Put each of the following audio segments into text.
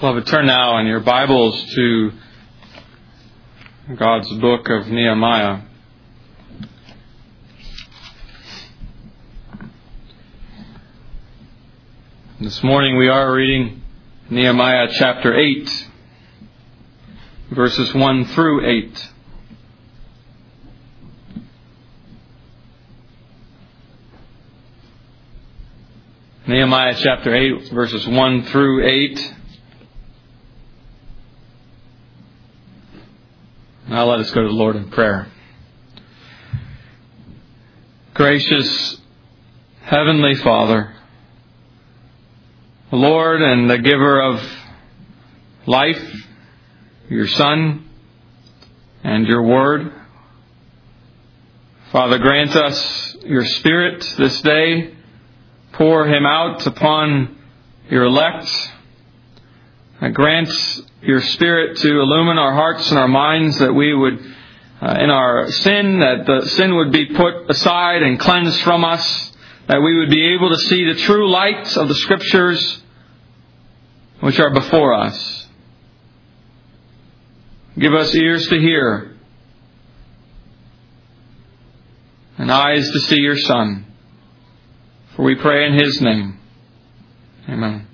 Beloved, turn now in your Bibles to God's book of Nehemiah. This morning we are reading Nehemiah chapter 8, verses 1 through 8. Nehemiah chapter 8, verses 1 through 8. Now let us go to the Lord in prayer. Gracious Heavenly Father, the Lord and the giver of life, your Son, and your Word. Father, grant us your Spirit this day. Pour Him out upon your elect. Grant your Spirit to illumine our hearts and our minds, that we would, in our sin, that the sin would be put aside and cleansed from us, that we would be able to see the true light of the Scriptures which are before us. Give us ears to hear and eyes to see your Son. For we pray in His name. Amen.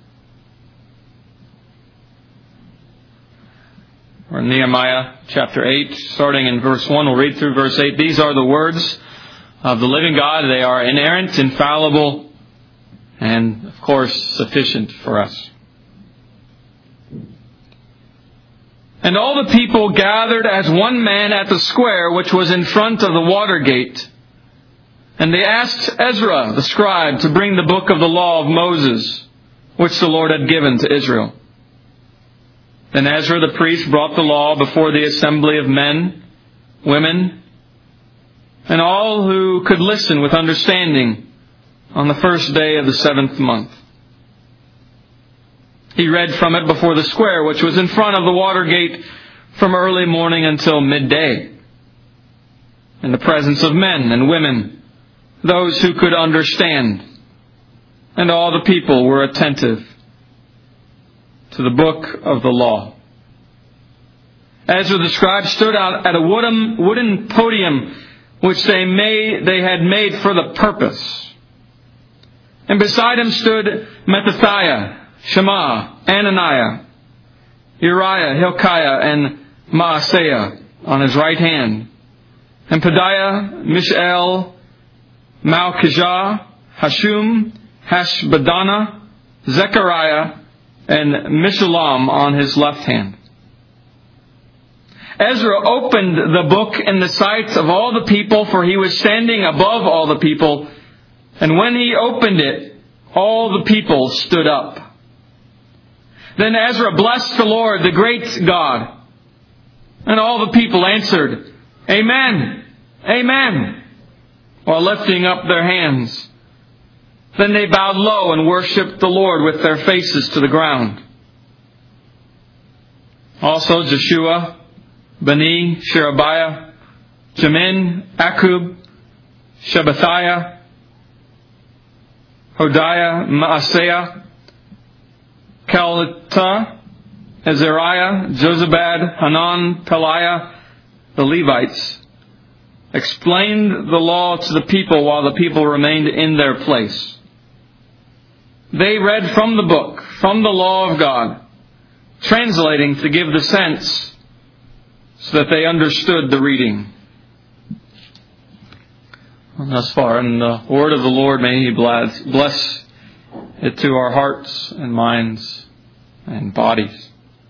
We're in Nehemiah chapter 8, starting in verse 1. We'll read through verse 8. These are the words of the living God. They are inerrant, infallible, and, of course, sufficient for us. And all the people gathered as one man at the square which was in front of the water gate. And they asked Ezra, the scribe, to bring the book of the law of Moses, which the Lord had given to Israel. Then Ezra the priest brought the law before the assembly of men, women, and all who could listen with understanding on the first day of the 7th month. He read from it before the square, which was in front of the water gate, from early morning until midday, in the presence of men and women, those who could understand. And all the people were attentive to the book of the law. Ezra the scribe stood out at a wooden podium which they had made for the purpose. And beside him stood Mattithiah, Shema, Ananiah, Uriah, Hilkiah, and Maaseiah on his right hand, and Pedaiah, Mishael, Malchijah, Hashum, Hashbaddanah, Zechariah, and Meshullam on his left hand. Ezra opened the book in the sight of all the people, for he was standing above all the people. And when he opened it, all the people stood up. Then Ezra blessed the Lord, the great God. And all the people answered, Amen, Amen, while lifting up their hands. Then they bowed low and worshipped the Lord with their faces to the ground. Also Joshua, Bani, Sherebiah, Jamin, Akub, Shabbathiah, Hodiah, Maaseiah, Kelita, Azariah, Jozabad, Hanan, Peliah, the Levites, explained the law to the people while the people remained in their place. They read from the book, from the law of God, translating to give the sense so that they understood the reading. And thus far, in the word of the Lord, may He bless it to our hearts and minds and bodies.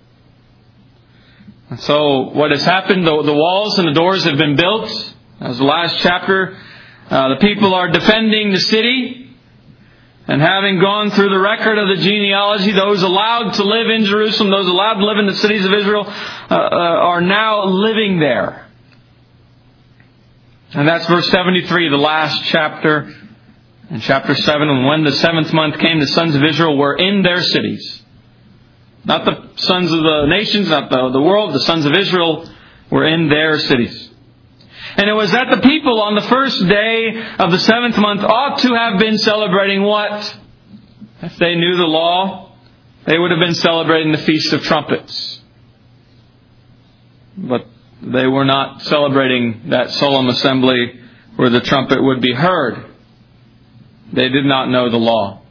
And so what has happened, the walls and the doors have been built. As the last chapter, the people are defending the city. And having gone through the record of the genealogy, those allowed to live in Jerusalem, those allowed to live in the cities of Israel, are now living there. And that's verse 73, the last chapter, in chapter 7. And when the 7th month came, the sons of Israel were in their cities. Not the sons of the nations, not the world. The sons of Israel were in their cities. And it was that the people on the first day of the 7th month ought to have been celebrating what? If they knew the law, they would have been celebrating the Feast of Trumpets. But they were not celebrating that solemn assembly where the trumpet would be heard. They did not know the law.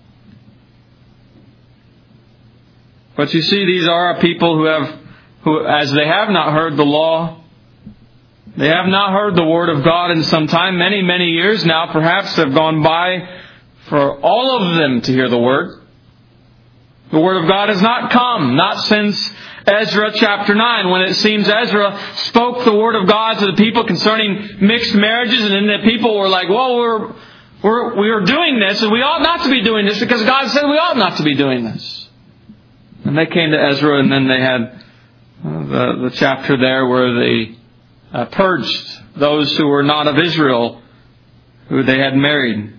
But you see, these are a people who, as they have not heard the law, they have not heard the Word of God in some time. Many, many years now perhaps have gone by for all of them to hear the Word. The Word of God has not come, not since Ezra chapter 9, when it seems Ezra spoke the Word of God to the people concerning mixed marriages, and then the people were like, well, we are doing this, and we ought not to be doing this because God said we ought not to be doing this. And they came to Ezra, and then they had the chapter there where they purged those who were not of Israel, who they had married.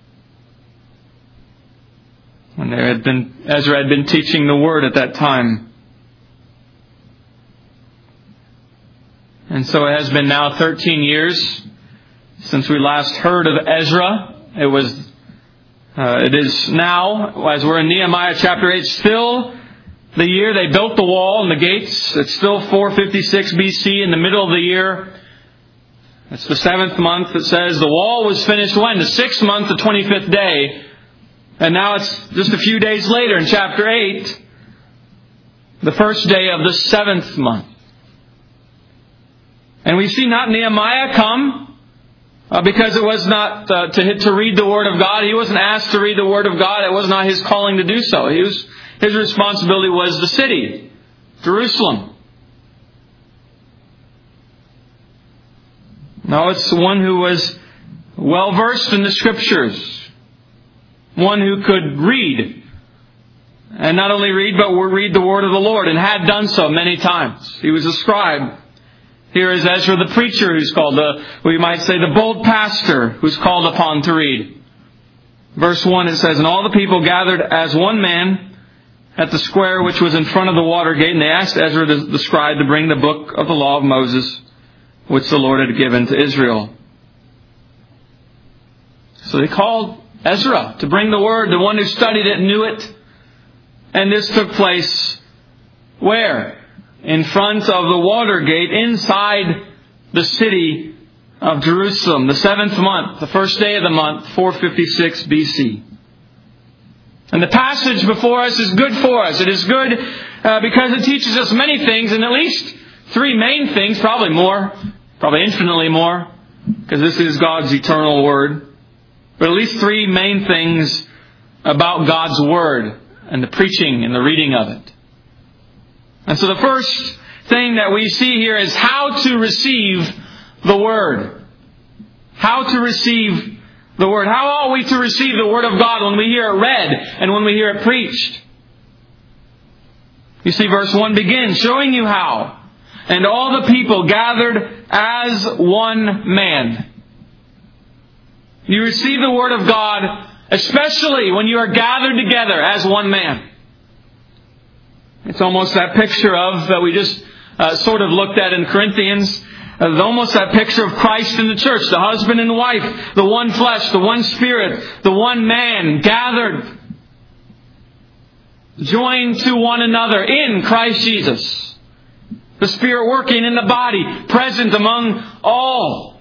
When Ezra had been teaching the Word at that time. And so it has been now 13 years since we last heard of Ezra. It is now, as we're in Nehemiah chapter 8, still the year they built the wall and the gates. It's still 456 BC in the middle of the year. It's the 7th month. It says the wall was finished when? The 6th month, the 25th day. And now it's just a few days later in chapter 8, the first day of the 7th month. And we see not Nehemiah come because it was not to read the Word of God. He wasn't asked to read the Word of God. It was not his calling to do so. His responsibility was the city, Jerusalem. No, it's one who was well versed in the Scriptures. One who could read. And not only read, but read the Word of the Lord, and had done so many times. He was a scribe. Here is Ezra the preacher, who's called we might say the bold pastor, who's called upon to read. Verse 1, it says, and all the people gathered as one man at the square which was in front of the water gate, and they asked Ezra the scribe to bring the book of the law of Moses, which the Lord had given to Israel. So they called Ezra to bring the Word, the one who studied it and knew it. And this took place where? In front of the water gate, inside the city of Jerusalem, the 7th month, the first day of the month, 456 BC. And the passage before us is good for us. It is good because it teaches us many things, and at least 3 main things, probably more, probably infinitely more, because this is God's eternal Word. But at least 3 main things about God's Word and the preaching and the reading of it. And so the first thing that we see here is how to receive the Word. How to receive the Word. How ought we to receive the Word of God when we hear it read and when we hear it preached? You see, verse 1 begins showing you how. And all the people gathered as one man. You receive the Word of God, especially when you are gathered together as one man. It's almost that picture of, that we just sort of looked at in Corinthians, almost that picture of Christ in the church, the husband and wife, the one flesh, the one spirit, the one man, gathered, joined to one another in Christ Jesus. The Spirit working in the body, present among all.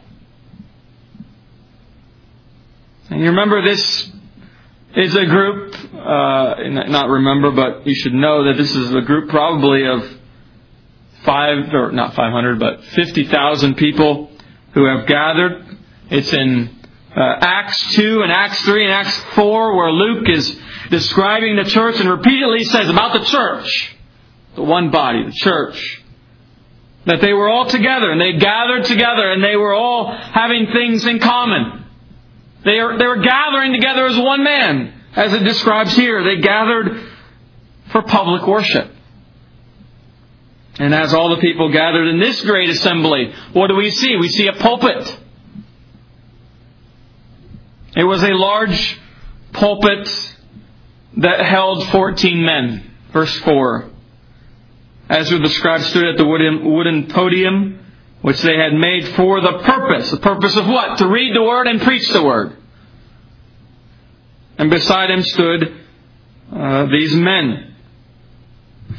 And you remember this is a group, not remember, but you should know that this is a group probably of 50,000 people who have gathered. It's in Acts 2 and Acts 3 and Acts 4 where Luke is describing the church and repeatedly says about the church, the one body, the church, that they were all together and they gathered together and they were all having things in common. They were gathering together as one man, as it describes here. They gathered for public worship. And as all the people gathered in this great assembly, what do we see? We see a pulpit. It was a large pulpit that held 14 men. Verse 4. Ezra the scribe stood at the wooden podium, which they had made for the purpose. The purpose of what? To read the Word and preach the Word. And beside him stood these men.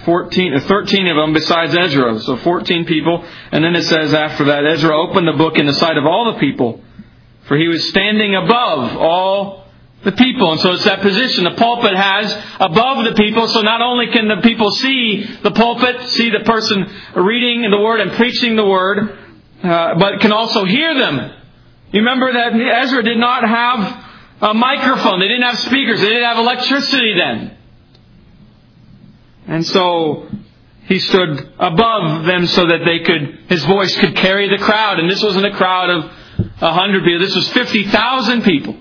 13 of them besides Ezra. So 14 people. And then it says after that, Ezra opened the book in the sight of all the people, for he was standing above all the people. And so it's that position the pulpit has above the people. So not only can the people see the pulpit, see the person reading the Word and preaching the Word, but can also hear them. You remember that Ezra did not have a microphone. They didn't have speakers. They didn't have electricity then. And so he stood above them so that his voice could carry the crowd. And this wasn't a crowd of 100 people. This was 50,000 people.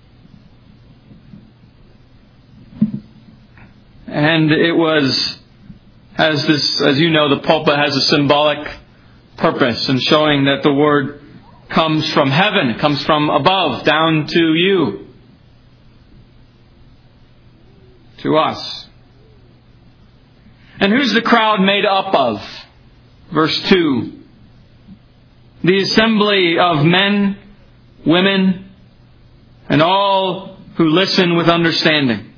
And it was, as you know, the pulpit has a symbolic purpose in showing that the Word comes from heaven. It comes from above down to you. To us. And who's the crowd made up of? Verse 2. The assembly of men, women, and all who listen with understanding.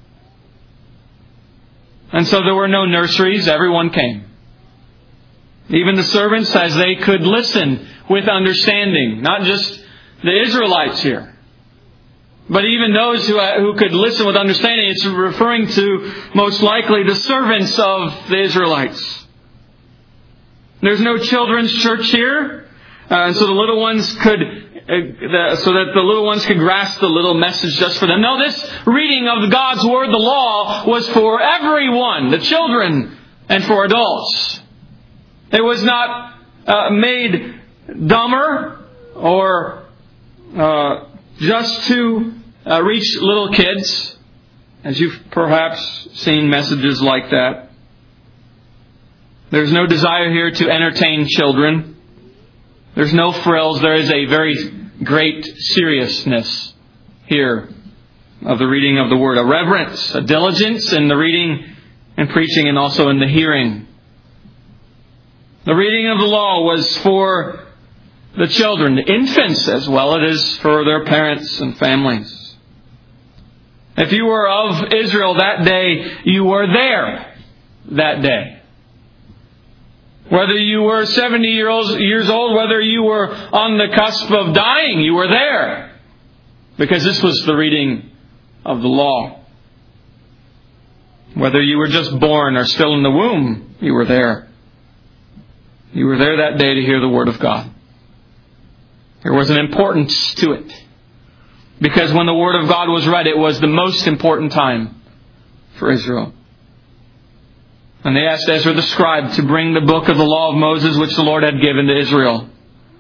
And so there were no nurseries. Everyone came. Even the servants, as they could listen with understanding. Not just the Israelites here, but even those who could listen with understanding. It's referring to, most likely, the servants of the Israelites. There's no children's church here. And so the little ones could, so that the little ones could grasp the little message just for them. No, this reading of God's Word, the law, was for everyone, the children, and for adults. It was not made dumber or just to reach little kids, as you've perhaps seen messages like that. There's no desire here to entertain children. There's no frills. There is a very great seriousness here of the reading of the Word. A reverence, a diligence in the reading and preaching, and also in the hearing. The reading of the law was for the children, the infants as well. It is for their parents and families. If you were of Israel that day, you were there that day. Whether you were 70 years old, whether you were on the cusp of dying, you were there. Because this was the reading of the law. Whether you were just born or still in the womb, you were there. You were there that day to hear the Word of God. There was an importance to it. Because when the Word of God was read, it was the most important time for Israel. And they asked Ezra the scribe to bring the book of the law of Moses, which the Lord had given to Israel.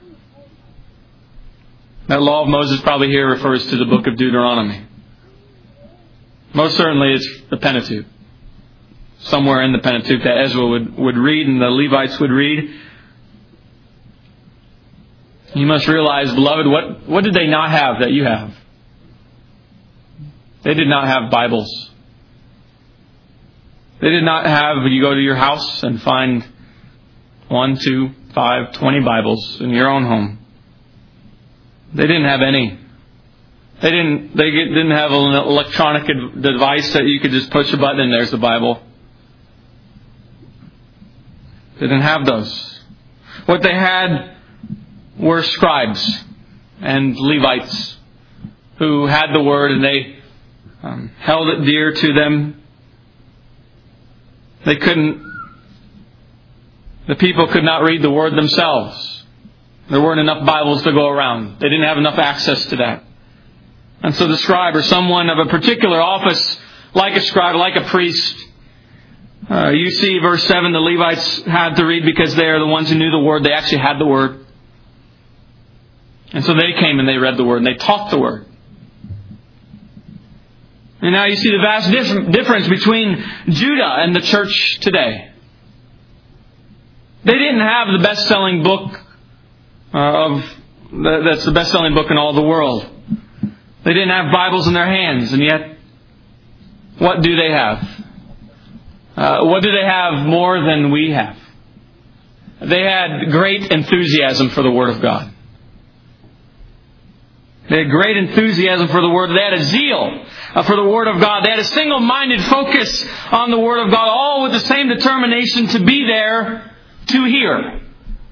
That law of Moses probably here refers to the book of Deuteronomy. Most certainly it's the Pentateuch. Somewhere in the Pentateuch that Ezra would read and the Levites would read. You must realize, beloved, what did they not have that you have? They did not have Bibles. They did not have, you go to your house and find 1, 2, 5, 20 Bibles in your own home. They didn't have any. They didn't have an electronic device that you could just push a button and there's the Bible. They didn't have those. What they had were scribes and Levites who had the Word and they held it dear to them. The people could not read the Word themselves. There weren't enough Bibles to go around. They didn't have enough access to that. And so the scribe, or someone of a particular office, like a scribe, like a priest, you see verse 7, the Levites had to read because they are the ones who knew the Word. They actually had the Word. And so they came and they read the Word and they taught the Word. And now you see the vast difference between Judah and the church today. They didn't have the best-selling book that's the best-selling book in all the world. They didn't have Bibles in their hands, and yet, what do they have? What do they have more than we have? They had great enthusiasm for the Word of God. They had great enthusiasm for the Word. They had a zeal for the Word of God. They had a single-minded focus on the Word of God, all with the same determination to be there to hear.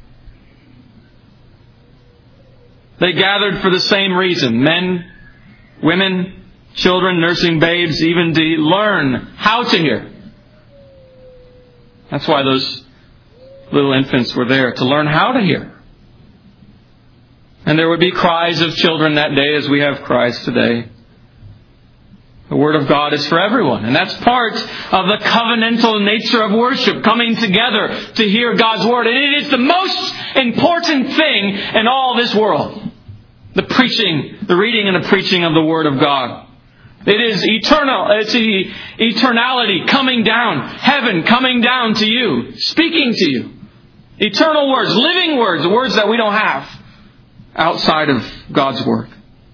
They gathered for the same reason. Men, women, children, nursing babes, even to learn how to hear. That's why those little infants were there, to learn how to hear. And there would be cries of children that day as we have cries today. The Word of God is for everyone. And that's part of the covenantal nature of worship, coming together to hear God's Word. And it is the most important thing in all this world. The preaching, the reading and the preaching of the Word of God. It is eternal. It's eternality coming down. Heaven coming down to you. Speaking to you. Eternal words, living words, words that we don't have outside of God's Word.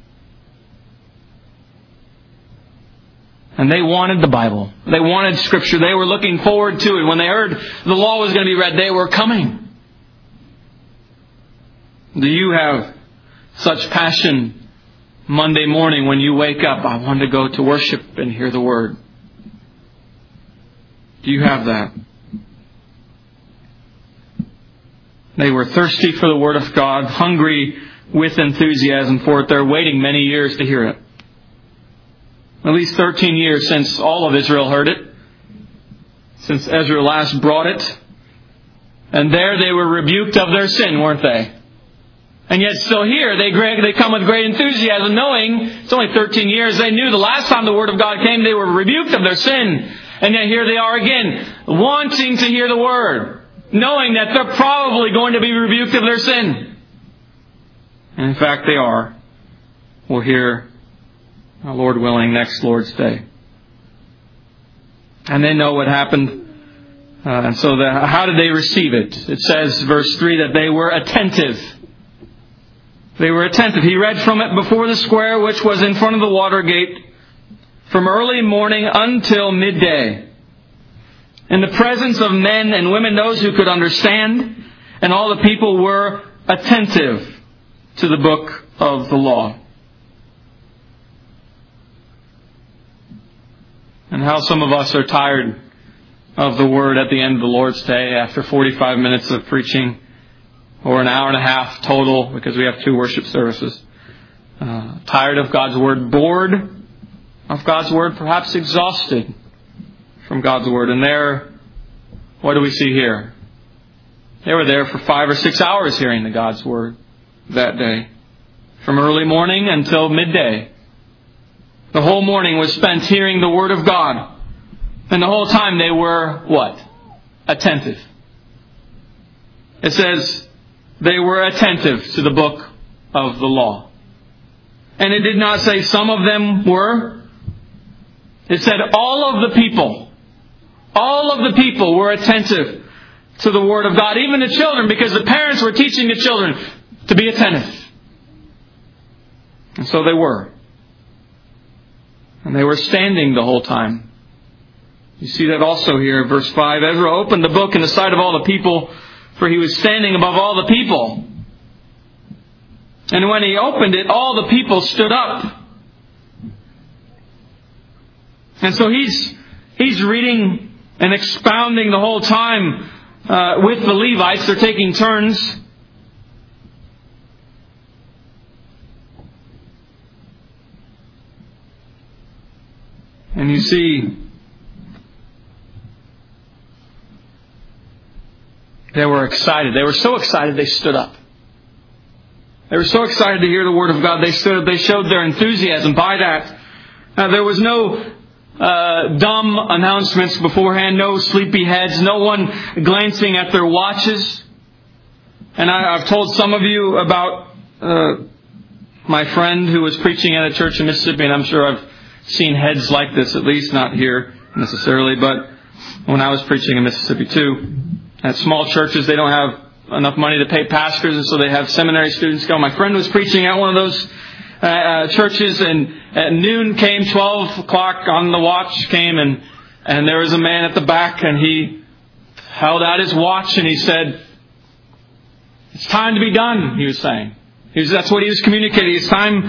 And they wanted the Bible. They wanted Scripture. They were looking forward to it. When they heard the law was going to be read, they were coming. Do you have such passion Monday morning when you wake up? I want to go to worship and hear the Word. Do you have that? They were thirsty for the Word of God, hungry with enthusiasm for it. They're waiting many years to hear it. At least 13 years since all of Israel heard it. Since Ezra last brought it. And there they were rebuked of their sin, weren't they? And yet still here, they come with great enthusiasm, knowing it's only 13 years. They knew the last time the Word of God came, they were rebuked of their sin. And yet here they are again, wanting to hear the Word, knowing that they're probably going to be rebuked of their sin. And in fact, they are. We'll hear, Lord willing, next Lord's Day. And they know what happened. And so how did they receive it? It says, verse 3, that they were attentive. They were attentive. He read from it before the square, which was in front of the water gate, from early morning until midday. In the presence of men and women, those who could understand, and all the people were attentive to the book of the law. And how some of us are tired of the Word at the end of the Lord's Day after 45 minutes of preaching, or an hour and a half total, because we have 2 worship services. Tired of God's Word, bored of God's Word, perhaps exhausted from God's Word. And there, what do we see here? They were there for 5 or 6 hours hearing the God's Word that day. From early morning until midday. The whole morning was spent hearing the Word of God. And the whole time they were, what? Attentive. It says they were attentive to the book of the law. And it did not say some of them were. It said all of the people. All of the people were attentive to the Word of God. Even the children, because the parents were teaching the children to be attentive. And so they were. And they were standing the whole time. You see that also here in verse 5. Ezra opened the book in the sight of all the people, for he was standing above all the people. And when he opened it, all the people stood up. And so he's reading and expounding the whole time with the Levites. They're taking turns. And you see, they were excited. They were so excited they stood up. They were so excited to hear the Word of God. They stood up. They showed their enthusiasm by that. There was no dumb announcements beforehand, no sleepy heads, no one glancing at their watches. And I've told some of you about my friend who was preaching at a church in Mississippi, and I'm sure I've seen heads like this, at least not here necessarily, but when I was preaching in Mississippi too. At small churches, they don't have enough money to pay pastors, and so they have seminary students go. My friend was preaching at one of those churches, and at noon came, 12 o'clock on the watch came, and there was a man at the back, and he held out his watch, and he said, "It's time to be done," he was saying. That's what he was communicating. It's time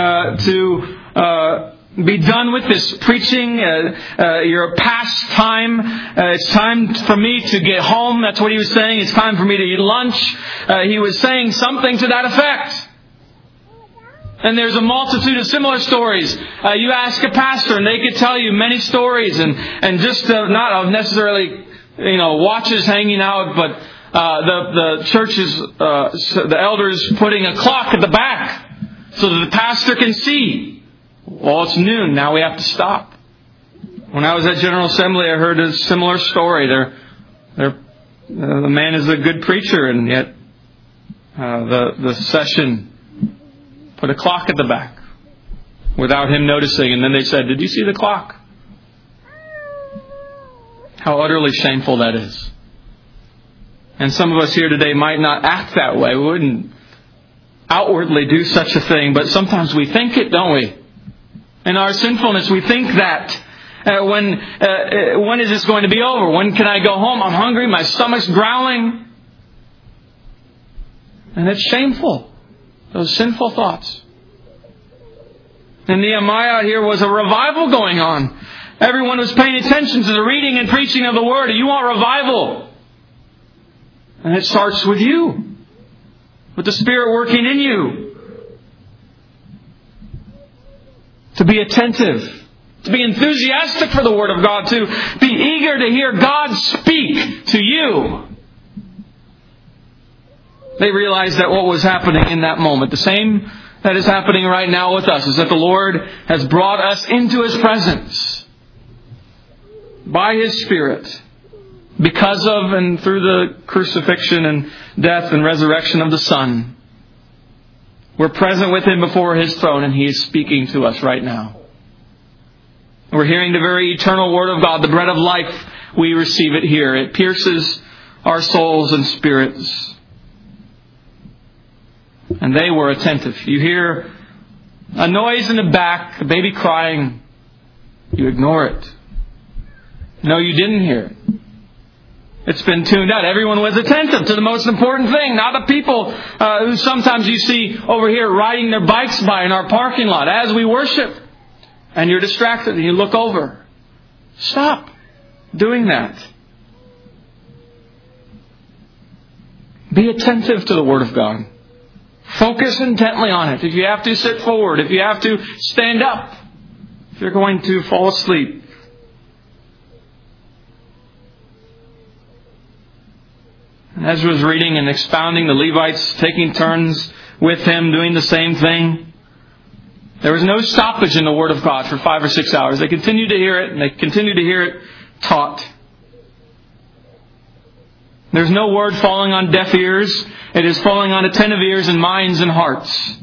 to be done with this preaching. You're past time. It's time for me to get home. That's what he was saying. It's time for me to eat lunch. He was saying something to that effect. And there's a multitude of similar stories. You ask a pastor and they could tell you many stories, and just not of necessarily, watches hanging out, but the churches, the elders putting a clock at the back so that the pastor can see. Well, it's noon. Now we have to stop. When I was at General Assembly, I heard a similar story. The man is a good preacher, and yet the session put a clock at the back without him noticing. And then they said, "Did you see the clock?" How utterly shameful that is. And some of us here today might not act that way. We wouldn't outwardly do such a thing, but sometimes we think it, don't we? In our sinfulness, we think that. When is this going to be over? When can I go home? I'm hungry. My stomach's growling. And it's shameful. Those sinful thoughts. In Nehemiah, here was a revival going on. Everyone was paying attention to the reading and preaching of the Word. You want revival? And it starts with you. With the Spirit working in you. To be attentive. To be enthusiastic for the Word of God. To be eager to hear God speak to you. They realized that what was happening in that moment, the same that is happening right now with us, is that the Lord has brought us into His presence by His Spirit because of and through the crucifixion and death and resurrection of the Son. We're present with Him before His throne, and He is speaking to us right now. We're hearing the very eternal Word of God, the bread of life. We receive it here. It pierces our souls and spirits. And they were attentive. You hear a noise in the back, a baby crying. You ignore it. No, you didn't hear it. It's been tuned out. Everyone was attentive to the most important thing, not the people who sometimes you see over here riding their bikes by in our parking lot as we worship. And you're distracted and you look over. Stop doing that. Be attentive to the Word of God. Focus intently on it. If you have to, sit forward. If you have to, stand up. If you're going to fall asleep. And Ezra was reading and expounding, the Levites taking turns with him, doing the same thing. There was no stoppage in the Word of God for 5 or 6 hours. They continued to hear it, and they continued to hear it taught. There's no word falling on deaf ears. It is falling on attentive ears and minds and hearts.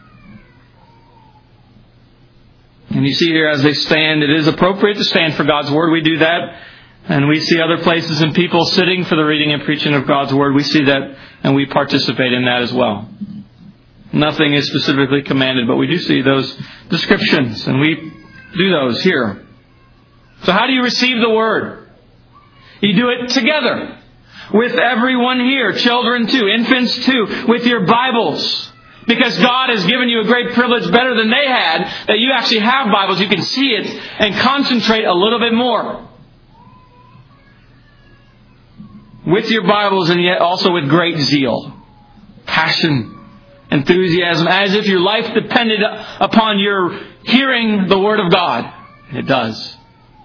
And you see here as they stand, it is appropriate to stand for God's Word. We do that. And we see other places and people sitting for the reading and preaching of God's Word. We see that and we participate in that as well. Nothing is specifically commanded, but we do see those descriptions. And we do those here. So how do you receive the Word? You do it together. With everyone here, children too, infants too, with your Bibles. Because God has given you a great privilege better than they had, that you actually have Bibles. You can see it and concentrate a little bit more. With your Bibles, and yet also with great zeal, passion, enthusiasm, as if your life depended upon your hearing the Word of God. And it does.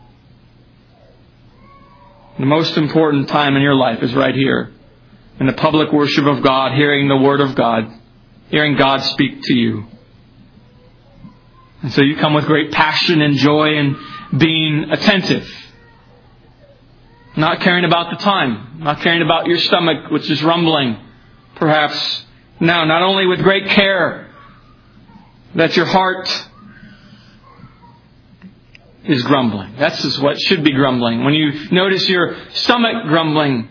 The most important time in your life is right here. In the public worship of God, hearing the Word of God. Hearing God speak to you. And so you come with great passion and joy and being attentive. Not caring about the time. Not caring about your stomach, which is rumbling. Perhaps now, not only with great care that your heart is grumbling. That's just what should be grumbling. When you notice your stomach grumbling,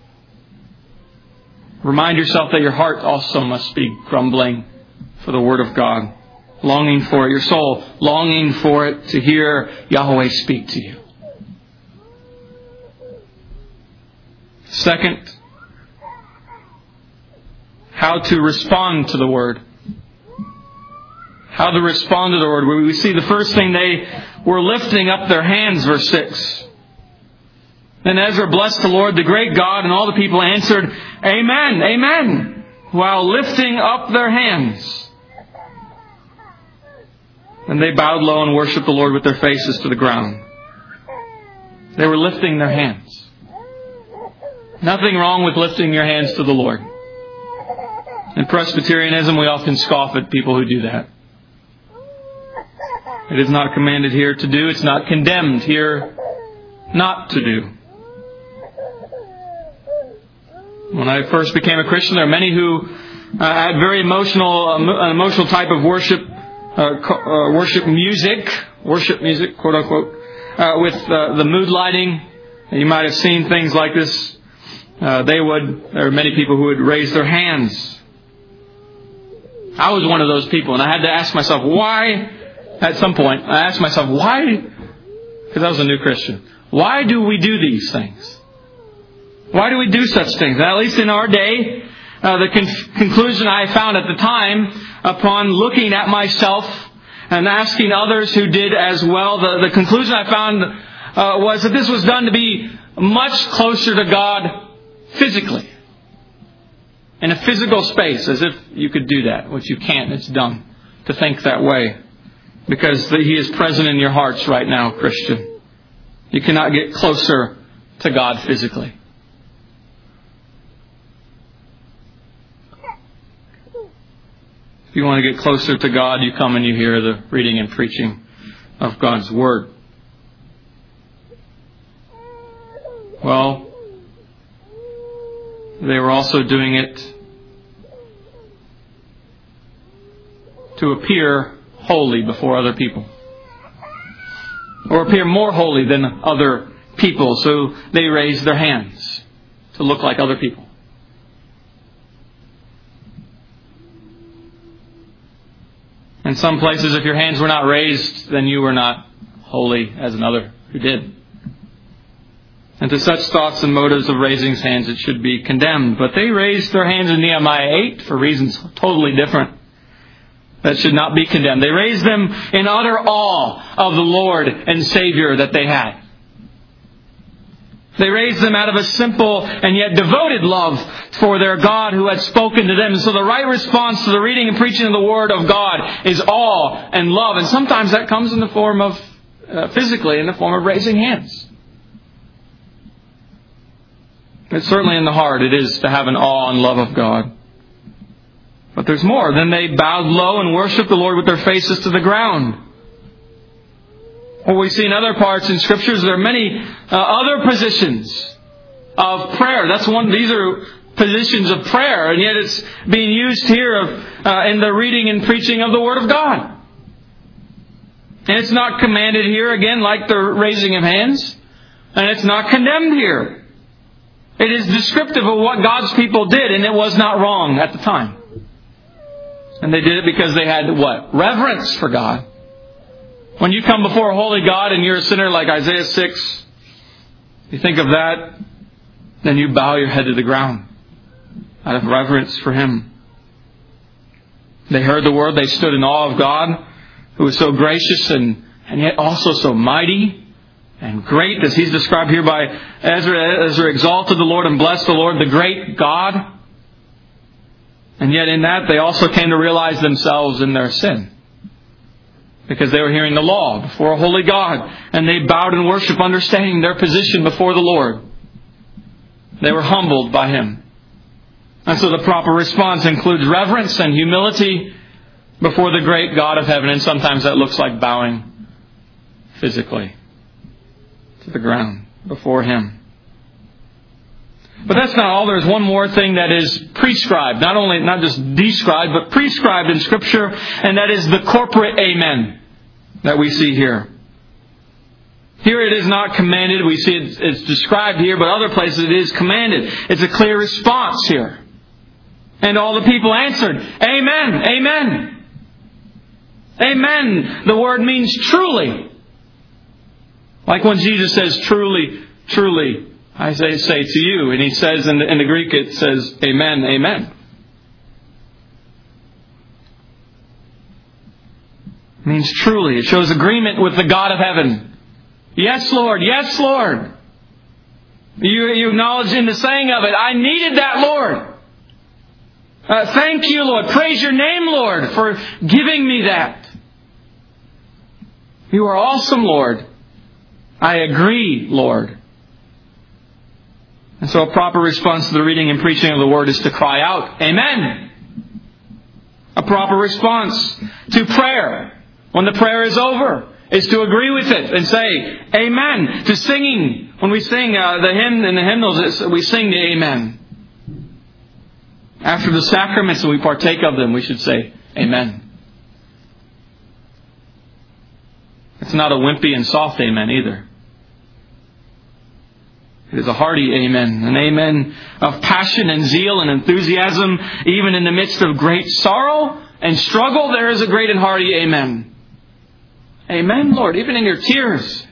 remind yourself that your heart also must be grumbling for the Word of God. Longing for it. Your soul longing for it to hear Yahweh speak to you. Second, how to respond to the Word. How to respond to the word. We see the first thing, they were lifting up their hands, verse 6. Then Ezra blessed the Lord, the great God, and all the people answered, Amen, Amen, while lifting up their hands. And they bowed low and worshipped the Lord with their faces to the ground. They were lifting their hands. Nothing wrong with lifting your hands to the Lord. In Presbyterianism, we often scoff at people who do that. It is not commanded here to do. It's not condemned here not to do. When I first became a Christian, there were many who had very an emotional type of worship music, quote unquote, with the mood lighting. You might have seen things like this. There were many people who would raise their hands. I was one of those people, and I had to ask myself why. At some point, I asked myself why, because I was a new Christian. Why do we do these things? Why do we do such things? At least in our day, the conclusion I found at the time, upon looking at myself and asking others who did as well, the conclusion I found was that this was done to be much closer to God physically. In a physical space, as if you could do that, which you can't. It's dumb to think that way. Because He is present in your hearts right now, Christian. You cannot get closer to God physically. If you want to get closer to God, you come and you hear the reading and preaching of God's Word. Well, they were also doing it to appear holy before other people, or appear more holy than other people, so they raised their hands to look like other people. In some places, if your hands were not raised, then you were not holy as another who did. And to such thoughts and motives of raising hands, it should be condemned. But they raised their hands in Nehemiah 8 for reasons totally different. That should not be condemned. They raised them in utter awe of the Lord and Savior that they had. They raised them out of a simple and yet devoted love for their God who had spoken to them. And so the right response to the reading and preaching of the Word of God is awe and love. And sometimes that comes in the form of, physically, in the form of raising hands. But certainly in the heart it is to have an awe and love of God. But there's more. Then they bowed low and worshipped the Lord with their faces to the ground. What we see in other parts in Scriptures, there are many other positions of prayer. These are positions of prayer, and yet it's being used here in the reading and preaching of the Word of God. And it's not commanded here, again, like the raising of hands. And it's not condemned here. It is descriptive of what God's people did, and it was not wrong at the time. And they did it because they had what? Reverence for God. When you come before a holy God and you're a sinner like Isaiah 6, you think of that, then you bow your head to the ground out of reverence for Him. They heard the Word. They stood in awe of God, who was so gracious and yet also so mighty and great, as He's described here by Ezra. Ezra exalted the Lord and blessed the Lord, the great God. And yet in that they also came to realize themselves in their sin. Because they were hearing the law before a holy God. And they bowed in worship, understanding their position before the Lord. They were humbled by Him. And so the proper response includes reverence and humility before the great God of heaven. And sometimes that looks like bowing physically to the ground before Him. But that's not all. There's one more thing that is prescribed. Not just described, but prescribed in Scripture. And that is the corporate amen that we see here. Here it is not commanded. We see it's described here, but other places it is commanded. It's a clear response here. And all the people answered, Amen, Amen. Amen. The word means truly. Like when Jesus says, truly, truly, I say to you. And He says in the Greek it says, Amen, Amen. It means truly. It shows agreement with the God of heaven. Yes, Lord. Yes, Lord. You acknowledge in the saying of it, I needed that, Lord. Thank you, Lord. Praise your name, Lord, for giving me that. You are awesome, Lord. I agree, Lord. And so a proper response to the reading and preaching of the Word is to cry out, Amen. A proper response to prayer, when the prayer is over, is to agree with it and say, Amen. To singing, when we sing the hymn and the hymnals, we sing the Amen. After the sacraments and we partake of them, we should say, Amen. It's not a wimpy and soft Amen either. It is a hearty Amen. An Amen of passion and zeal and enthusiasm. Even in the midst of great sorrow and struggle, there is a great and hearty Amen. Amen, Lord, even in your tears.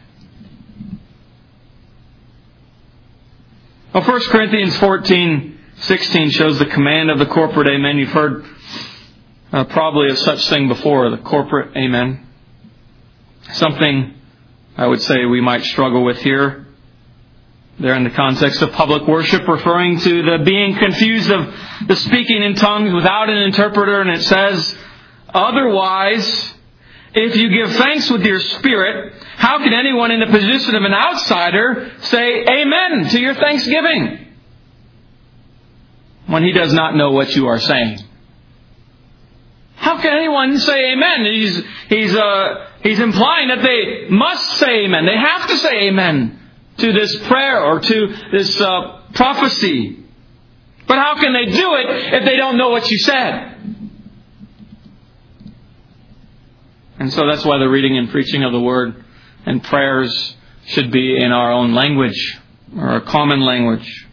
Well, 1 Corinthians 14:16 shows the command of the corporate Amen. You've heard probably of such thing before, the corporate Amen. Something I would say we might struggle with here. There in the context of public worship, referring to the being confused of the speaking in tongues without an interpreter. And it says, otherwise, if you give thanks with your spirit, how can anyone in the position of an outsider say Amen to your thanksgiving when he does not know what you are saying? How can anyone say Amen? He's implying that they must say Amen. They have to say Amen to this prayer or to this prophecy. But how can they do it if they don't know what you said? And so that's why the reading and preaching of the Word and prayers should be in our own language, or a common language.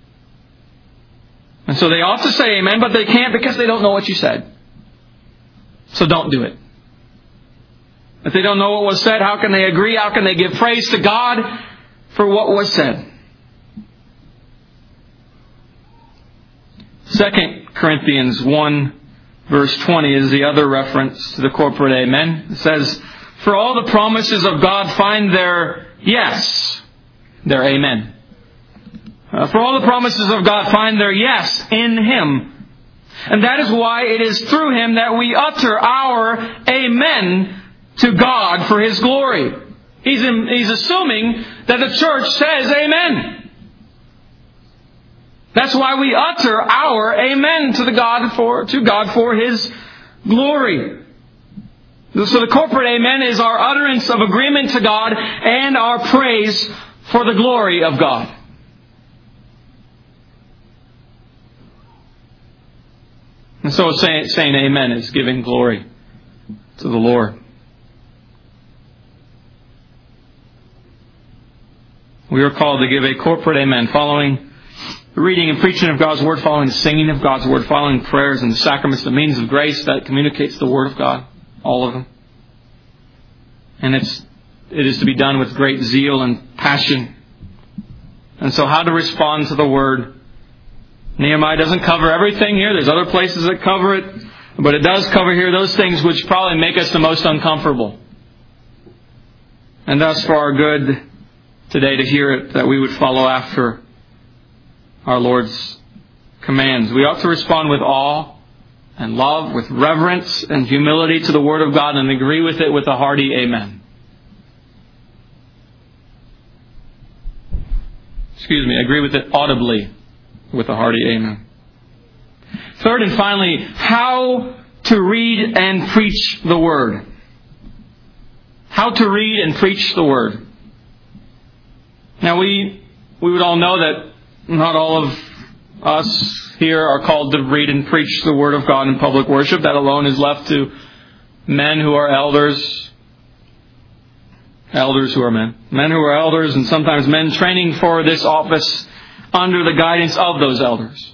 And so they ought to say Amen, but they can't because they don't know what you said. So don't do it. If they don't know what was said, how can they agree? How can they give praise to God for what was said? 2 Corinthians 1 verse 20 is the other reference to the corporate Amen. It says, for all the promises of God find their yes, their Amen. For all the promises of God find their yes in Him. And that is why it is through Him that we utter our Amen to God for His glory. He's assuming that the church says Amen. That's why we utter our Amen to God for His glory. So the corporate Amen is our utterance of agreement to God and our praise for the glory of God. And so saying Amen is giving glory to the Lord. We are called to give a corporate Amen, following the reading and preaching of God's Word, following the singing of God's Word, following prayers and the sacraments, the means of grace that communicates the Word of God, all of them. And it is to be done with great zeal and passion. And so how to respond to the Word? Nehemiah doesn't cover everything here. There's other places that cover it. But it does cover here those things which probably make us the most uncomfortable. And thus for our good today to hear it, that we would follow after our Lord's commands. We ought to respond with awe and love, with reverence and humility to the Word of God, and agree with it with a hearty Amen. Agree with it audibly with a hearty Amen. Third and finally, how to read and preach the Word. How to read and preach the Word. Now we would all know that not all of us here are called to read and preach the Word of God in public worship. That alone is left to men who are elders who are men who are elders, and sometimes men training for this office under the guidance of those elders.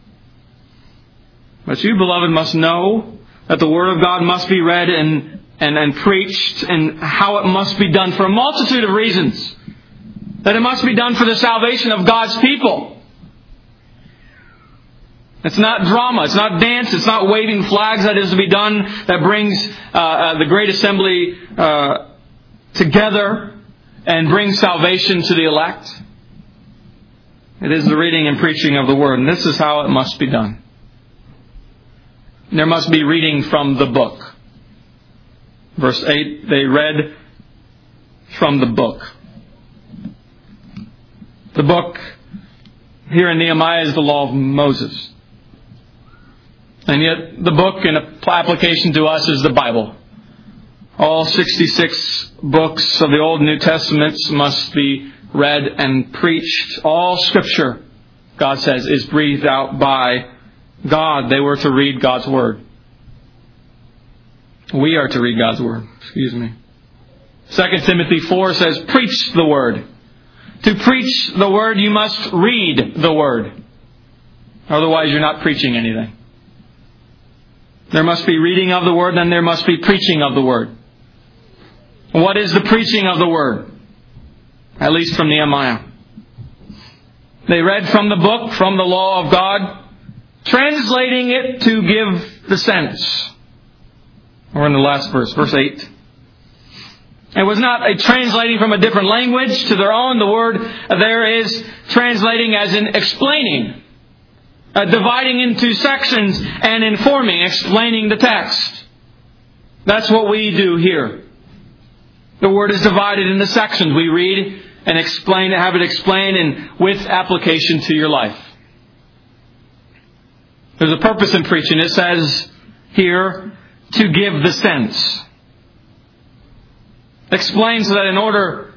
But you, beloved, must know that the Word of God must be read and preached, and how it must be done for a multitude of reasons. That it must be done for the salvation of God's people. It's not drama. It's not dance. It's not waving flags that is to be done that brings the great assembly together and brings salvation to the elect. It is the reading and preaching of the Word, and this is how it must be done. There must be reading from the book. Verse 8, they read from the book. The book here in Nehemiah is the law of Moses. And yet the book in application to us is the Bible. All 66 books of the Old and New Testaments must be read and preached. All Scripture, God says, is breathed out by God. They were to read God's Word. We are to read God's Word. 2 Timothy 4 says, preach the Word. To preach the Word, you must read the Word. Otherwise, you're not preaching anything. There must be reading of the Word, then there must be preaching of the Word. What is the preaching of the Word? At least from Nehemiah. They read from the book, from the law of God, translating it to give the sense. We're in the last verse, verse 8. It was not a translating from a different language to their own. The word there is translating as in explaining. Dividing into sections and informing, explaining the text. That's what we do here. The Word is divided into sections. We read and explain, have it explained and with application to your life. There's a purpose in preaching. It says here, to give the sense. Explain so that in order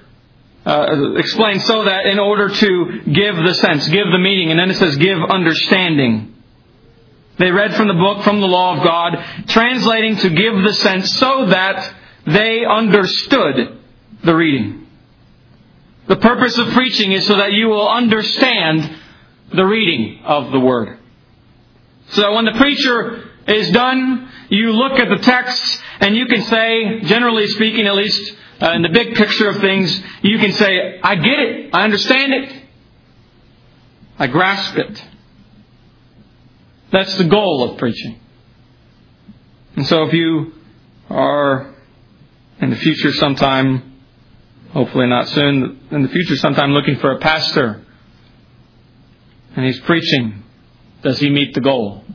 to give the sense, give the meaning, and then it says give understanding. They read from the book, from the law of God, translating to give the sense so that they understood the reading. The purpose of preaching is so that you will understand the reading of the Word. So that when the preacher is done, you look at the text and you can say, generally speaking, at least in the big picture of things, you can say, I get it, I understand it, I grasp it. That's the goal of preaching. And so if you are in the future sometime, hopefully not soon, in the future sometime looking for a pastor, and he's preaching, does he meet the goal?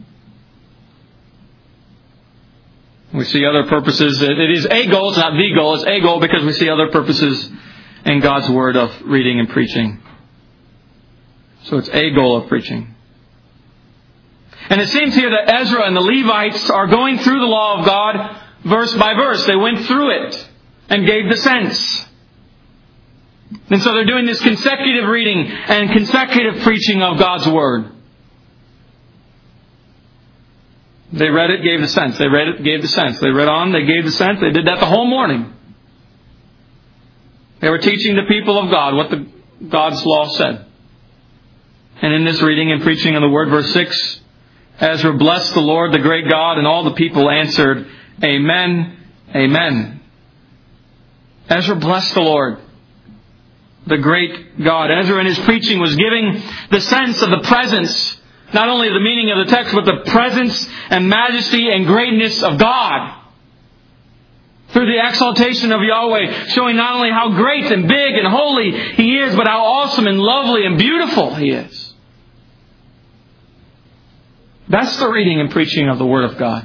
We see other purposes. It is a goal, it's not the goal, it's a goal because we see other purposes in God's Word of reading and preaching. So it's a goal of preaching. And it seems here that Ezra and the Levites are going through the law of God verse by verse. They went through it and gave the sense. And so they're doing this consecutive reading and consecutive preaching of God's Word. They read it, gave the sense. They read it, gave the sense. They read on, they gave the sense. They did that the whole morning. They were teaching the people of God what God's law said. And in this reading and preaching of the Word, verse 6, Ezra blessed the Lord, the great God, and all the people answered, Amen, Amen. Ezra blessed the Lord, the great God. Ezra in his preaching was giving the sense of the presence, not only the meaning of the text, but the presence and majesty and greatness of God. Through the exaltation of Yahweh, showing not only how great and big and holy He is, but how awesome and lovely and beautiful He is. That's the reading and preaching of the Word of God.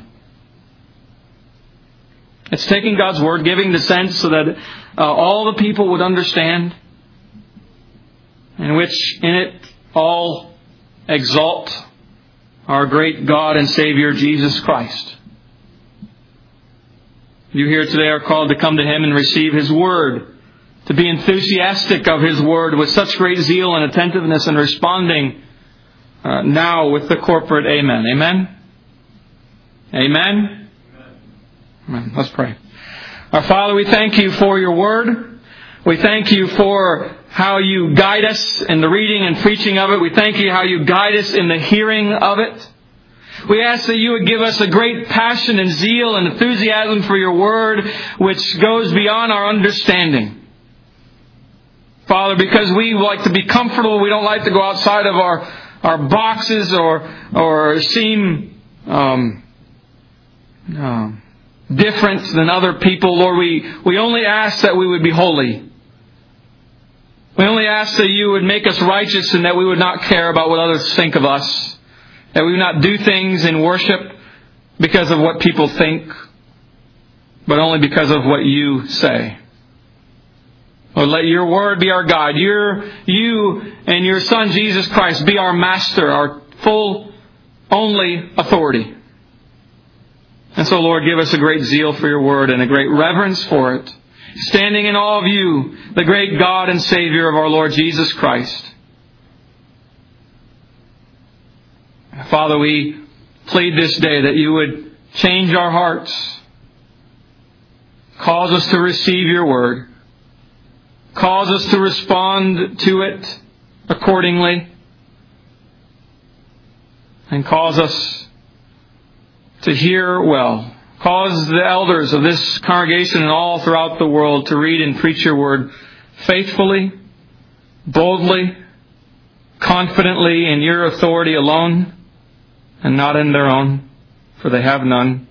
It's taking God's Word, giving the sense so that all the people would understand, in which in it all exalt our great God and Savior, Jesus Christ. You here today are called to come to Him and receive His Word, to be enthusiastic of His Word with such great zeal and attentiveness and responding now with the corporate Amen. Amen? Amen? Amen. Let's pray. Our Father, we thank You for Your Word. We thank You for how You guide us in the reading and preaching of it. We thank You how You guide us in the hearing of it. We ask that You would give us a great passion and zeal and enthusiasm for Your Word, which goes beyond our understanding. Father, because we like to be comfortable, we don't like to go outside of boxes or seem different than other people. Lord, we only ask that we would be holy. We only ask that you would make us righteous and that we would not care about what others think of us. That we would not do things in worship because of what people think, but only because of what you say. Lord, let your word be our guide. You and your Son, Jesus Christ, be our master, our full, only authority. And so, Lord, give us a great zeal for your word and a great reverence for it, standing in awe of you, the great God and Savior of our Lord Jesus Christ. Father, we plead this day that you would change our hearts, cause us to receive your word, cause us to respond to it accordingly, and cause us to hear well. Cause the elders of this congregation and all throughout the world to read and preach your word faithfully, boldly, confidently in your authority alone, and not in their own, for they have none.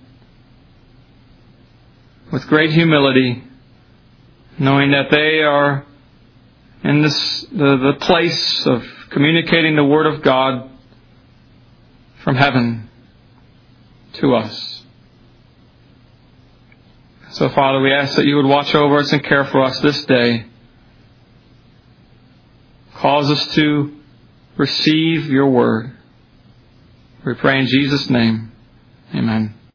With great humility, knowing that they are in the place of communicating the word of God from heaven to us. So, Father, we ask that you would watch over us and care for us this day. Cause us to receive your word. We pray in Jesus' name. Amen.